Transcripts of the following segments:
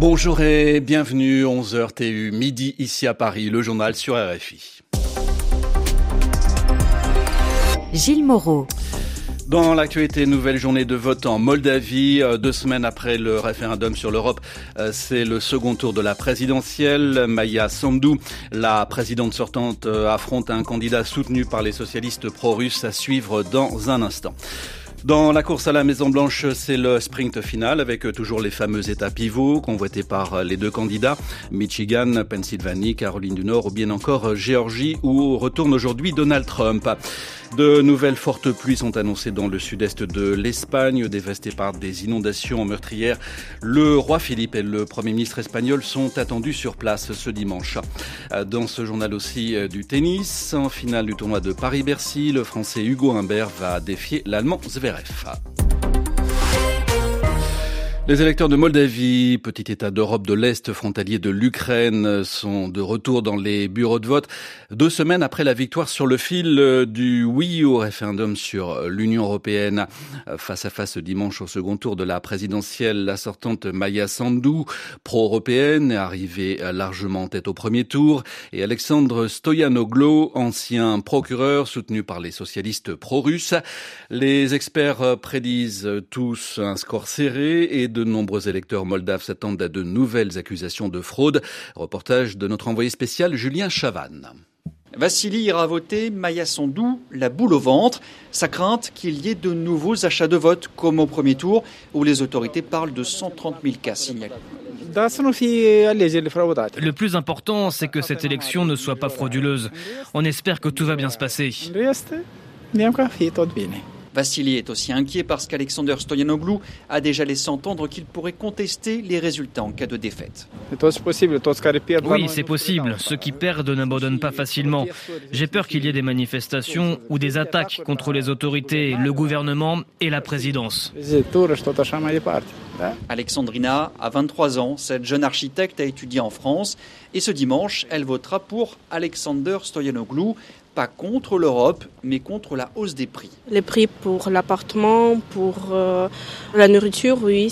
Bonjour et bienvenue, 11h TU, midi ici à Paris, le journal sur RFI. Gilles Moreau. Dans l'actualité, nouvelle journée de vote en Moldavie. 2 semaines après le référendum sur l'Europe, c'est le second tour de la présidentielle. Maia Sandu, la présidente sortante, affronte un candidat soutenu par les socialistes pro-russes à suivre dans un instant. Dans la course à la Maison-Blanche, c'est le sprint final avec toujours les fameux états pivots convoités par les deux candidats. Michigan, Pennsylvanie, Caroline du Nord ou bien encore Géorgie où retourne aujourd'hui Donald Trump. De nouvelles fortes pluies sont annoncées dans le sud-est de l'Espagne, dévastée par des inondations meurtrières. Le roi Philippe et le Premier ministre espagnol sont attendus sur place ce dimanche. Dans ce journal aussi du tennis, en finale du tournoi de Paris-Bercy, le Français Hugo Humbert va défier l'Allemand Zverev. Les électeurs de Moldavie, petit État d'Europe de l'Est frontalier de l'Ukraine, sont de retour dans les bureaux de vote 2 semaines après la victoire sur le fil du oui au référendum sur l'Union européenne. Face à face dimanche au second tour de la présidentielle, la sortante Maia Sandu, pro-européenne, est arrivée largement en tête au premier tour, et Alexandre Stoyanoglu, ancien procureur soutenu par les socialistes pro-russes. Les experts prédisent tous un score serré et de nombreux électeurs moldaves s'attendent à de nouvelles accusations de fraude. Reportage de notre envoyé spécial Julien Chavannes. Vassili ira voter, Maia Sandu, la boule au ventre. Sa crainte qu'il y ait de nouveaux achats de vote, comme au premier tour, où les autorités parlent de 130 000 cas signalés. Le plus important, c'est que cette élection ne soit pas frauduleuse. On espère que tout va bien se passer. Vassili est aussi inquiet parce qu'Alexander Stoyanoglu a déjà laissé entendre qu'il pourrait contester les résultats en cas de défaite. Oui, c'est possible. Ceux qui perdent n'abandonnent pas facilement. J'ai peur qu'il y ait des manifestations ou des attaques contre les autorités, le gouvernement et la présidence. Alexandrina a 23 ans. Cette jeune architecte a étudié en France et ce dimanche, elle votera pour Alexander Stoyanoglu. Pas contre l'Europe, mais contre la hausse des prix. Les prix pour l'appartement, pour la nourriture, oui,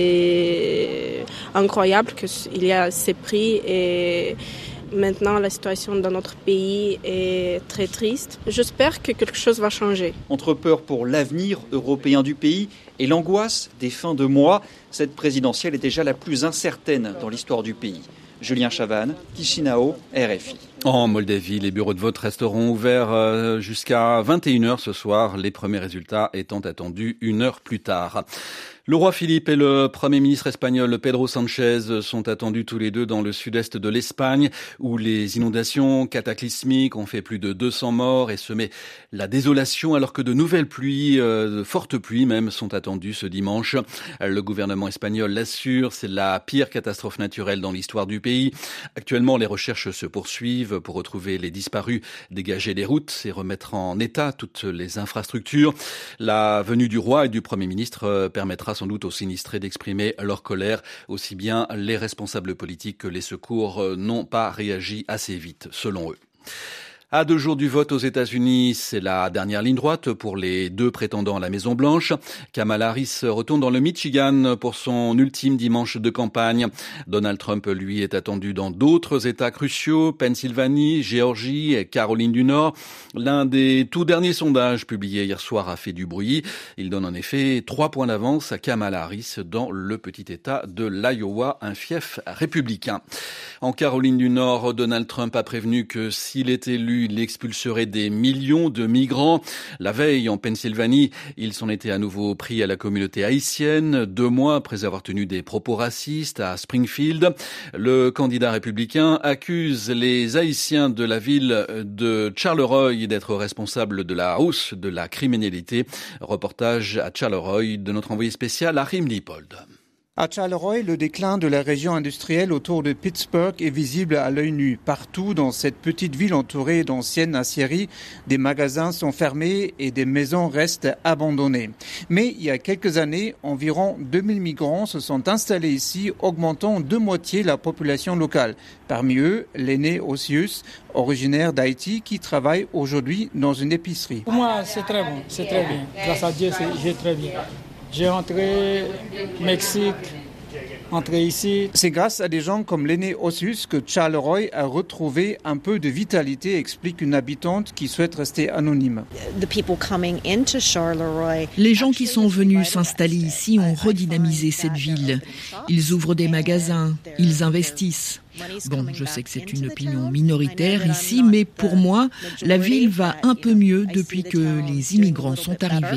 c'est incroyable qu'il y a ces prix et maintenant la situation dans notre pays est très triste. J'espère que quelque chose va changer. Entre peur pour l'avenir européen du pays et l'angoisse des fins de mois, cette présidentielle est déjà la plus incertaine dans l'histoire du pays. Julien Chavannes, Chisinau, RFI. En Moldavie, les bureaux de vote resteront ouverts jusqu'à 21h ce soir, les premiers résultats étant attendus 1 heure plus tard. Le roi Philippe et le Premier ministre espagnol Pedro Sanchez sont attendus tous les deux dans le sud-est de l'Espagne, où les inondations cataclysmiques ont fait plus de 200 morts et semé la désolation, alors que de nouvelles pluies, de fortes pluies même, sont attendues ce dimanche. Le gouvernement espagnol l'assure, c'est la pire catastrophe naturelle dans l'histoire du pays. Actuellement, les recherches se poursuivent pour retrouver les disparus, dégager les routes et remettre en état toutes les infrastructures. La venue du roi et du Premier ministre permettra sans doute aux sinistrés d'exprimer leur colère. Aussi bien les responsables politiques que les secours n'ont pas réagi assez vite, selon eux. À 2 jours du vote aux États-Unis, c'est la dernière ligne droite pour les 2 prétendants à la Maison-Blanche. Kamala Harris retourne dans le Michigan pour son ultime dimanche de campagne. Donald Trump, lui, est attendu dans d'autres États cruciaux, Pennsylvanie, Géorgie et Caroline du Nord. L'un des tout derniers sondages publiés hier soir a fait du bruit. Il donne en effet 3 points d'avance à Kamala Harris dans le petit État de l'Iowa, un fief républicain. En Caroline du Nord, Donald Trump a prévenu que s'il est élu, il expulserait des millions de migrants. La veille, en Pennsylvanie, il s'en était à nouveau pris à la communauté haïtienne, 2 mois après avoir tenu des propos racistes à Springfield. Le candidat républicain accuse les Haïtiens de la ville de Charleroi d'être responsables de la hausse de la criminalité. Reportage à Charleroi de notre envoyé spécial Achim Lippold. À Charleroi, le déclin de la région industrielle autour de Pittsburgh est visible à l'œil nu. Partout dans cette petite ville entourée d'anciennes aciéries, des magasins sont fermés et des maisons restent abandonnées. Mais il y a quelques années, environ 2000 migrants se sont installés ici, augmentant de moitié la population locale. Parmi eux, l'aîné Osius, originaire d'Haïti, qui travaille aujourd'hui dans une épicerie. Pour moi, c'est très bon, c'est très bien. Grâce à Dieu, j'ai très bien. J'ai rentré au Mexique entrer ici. C'est grâce à des gens comme l'aîné Ossus que Charleroi a retrouvé un peu de vitalité, explique une habitante qui souhaite rester anonyme. Les gens qui sont venus s'installer ici ont redynamisé cette ville. Ils ouvrent des magasins, ils investissent. Bon, je sais que c'est une opinion minoritaire ici, mais pour moi, la ville va un peu mieux depuis que les immigrants sont arrivés.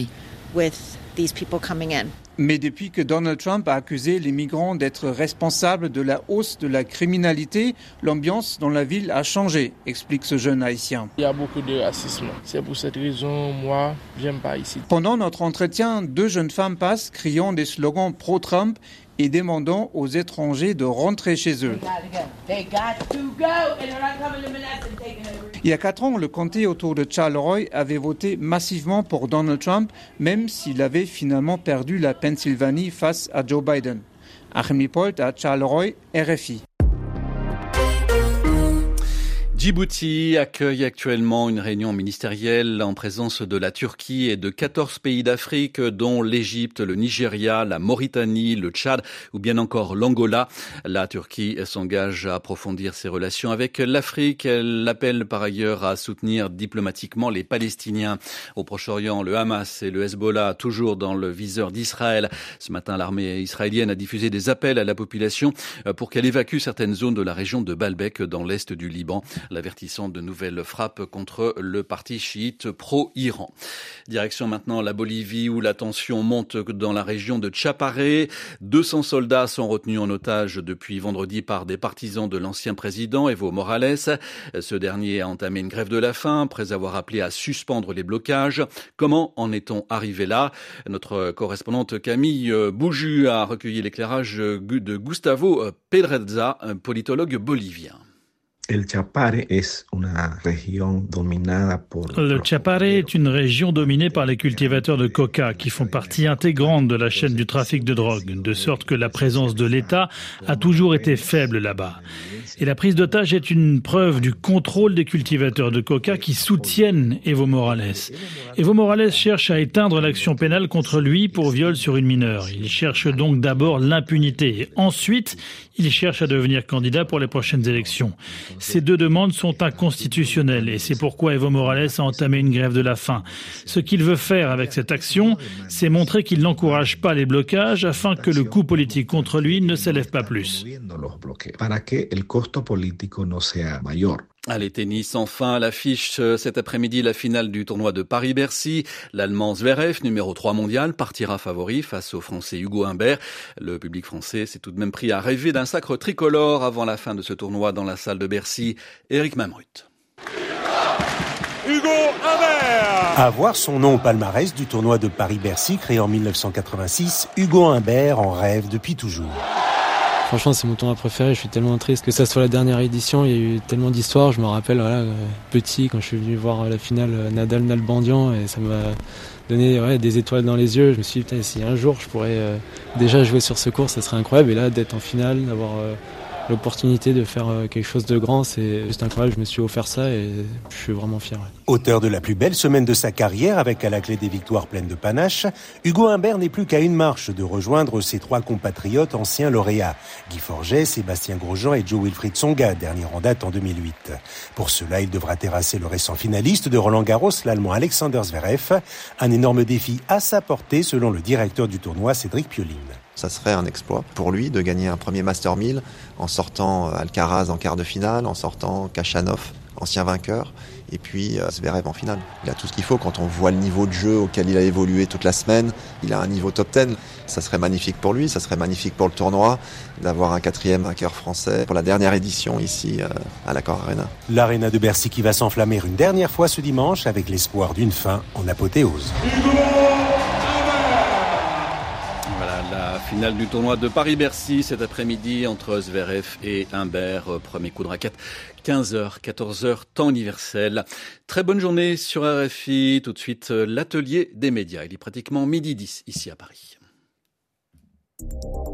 Mais depuis que Donald Trump a accusé les migrants d'être responsables de la hausse de la criminalité, l'ambiance dans la ville a changé, explique ce jeune haïtien. Il y a beaucoup de racisme. C'est pour cette raison, moi, j'aime pas ici. Pendant notre entretien, 2 jeunes femmes passent criant des slogans pro-Trump et demandant aux étrangers de rentrer chez eux. Il y a 4 ans, le comté autour de Charleroi avait voté massivement pour Donald Trump, même s'il avait finalement perdu la Pennsylvanie face à Joe Biden. Achim Lippold à Charleroi, RFI. Djibouti accueille actuellement une réunion ministérielle en présence de la Turquie et de 14 pays d'Afrique, dont l'Égypte, le Nigeria, la Mauritanie, le Tchad ou bien encore l'Angola. La Turquie s'engage à approfondir ses relations avec l'Afrique. Elle appelle par ailleurs à soutenir diplomatiquement les Palestiniens. Au Proche-Orient, le Hamas et le Hezbollah, toujours dans le viseur d'Israël. Ce matin, l'armée israélienne a diffusé des appels à la population pour qu'elle évacue certaines zones de la région de Baalbek dans l'est du Liban, l'avertissant de nouvelles frappes contre le parti chiite pro-Iran. Direction maintenant la Bolivie où la tension monte dans la région de Chapare. 200 soldats sont retenus en otage depuis vendredi par des partisans de l'ancien président Evo Morales. Ce dernier a entamé une grève de la faim après avoir appelé à suspendre les blocages. Comment en est-on arrivé là? Notre correspondante Camille Bouju a recueilli l'éclairage de Gustavo Pedreza, un politologue bolivien. Le Chapare est une région dominée par les cultivateurs de coca qui font partie intégrante de la chaîne du trafic de drogue, de sorte que la présence de l'État a toujours été faible là-bas. Et la prise d'otage est une preuve du contrôle des cultivateurs de coca qui soutiennent Evo Morales. Evo Morales cherche à éteindre l'action pénale contre lui pour viol sur une mineure. Il cherche donc d'abord l'impunité et ensuite il cherche à devenir candidat pour les prochaines élections. Ces 2 demandes sont inconstitutionnelles et c'est pourquoi Evo Morales a entamé une grève de la faim. Ce qu'il veut faire avec cette action, c'est montrer qu'il n'encourage pas les blocages afin que le coût politique contre lui ne s'élève pas plus. Allez, tennis, enfin, à l'affiche cet après-midi, la finale du tournoi de Paris-Bercy. L'Allemand Zverev, numéro 3 mondial, partira favori face au Français Hugo Humbert. Le public français s'est tout de même pris à rêver d'un sacre tricolore avant la fin de ce tournoi dans la salle de Bercy. Éric Mamrut. Hugo Humbert. À voir son nom au palmarès du tournoi de Paris-Bercy créé en 1986, Hugo Humbert en rêve depuis toujours. Franchement, c'est mon tournoi préféré. Je suis tellement triste que ça soit la dernière édition. Il y a eu tellement d'histoires. Je me rappelle, petit, quand je suis venu voir la finale Nadal-Nalbandian, et ça m'a donné des étoiles dans les yeux. Je me suis dit, putain, si un jour je pourrais déjà jouer sur ce court, ça serait incroyable. Et là, d'être en finale, d'avoir l'opportunité de faire quelque chose de grand, c'est juste incroyable. Je me suis offert ça et je suis vraiment fier. Auteur de la plus belle semaine de sa carrière, avec à la clé des victoires pleines de panache, Hugo Humbert n'est plus qu'à une marche de rejoindre ses 3 compatriotes anciens lauréats, Guy Forget, Sébastien Grosjean et Jo-Wilfried Tsonga, dernier en date en 2008. Pour cela, il devra terrasser le récent finaliste de Roland-Garros, l'Allemand Alexander Zverev, un énorme défi à sa portée selon le directeur du tournoi, Cédric Pioline. Ça serait un exploit pour lui de gagner un premier Master 1000 en sortant Alcaraz en quart de finale, en sortant Khachanov, ancien vainqueur, et puis Zverev en finale. Il a tout ce qu'il faut quand on voit le niveau de jeu auquel il a évolué toute la semaine. Il a un niveau top 10. Ça serait magnifique pour lui, ça serait magnifique pour le tournoi d'avoir un 4e vainqueur français pour la dernière édition ici à l'Accor Arena. L'Arena de Bercy qui va s'enflammer une dernière fois ce dimanche avec l'espoir d'une fin en apothéose. La finale du tournoi de Paris-Bercy cet après-midi entre Zverev et Humbert. Premier coup de raquette, 15h, 14h, temps universel. Très bonne journée sur RFI. Tout de suite, l'atelier des médias. Il est pratiquement 12h10 ici à Paris.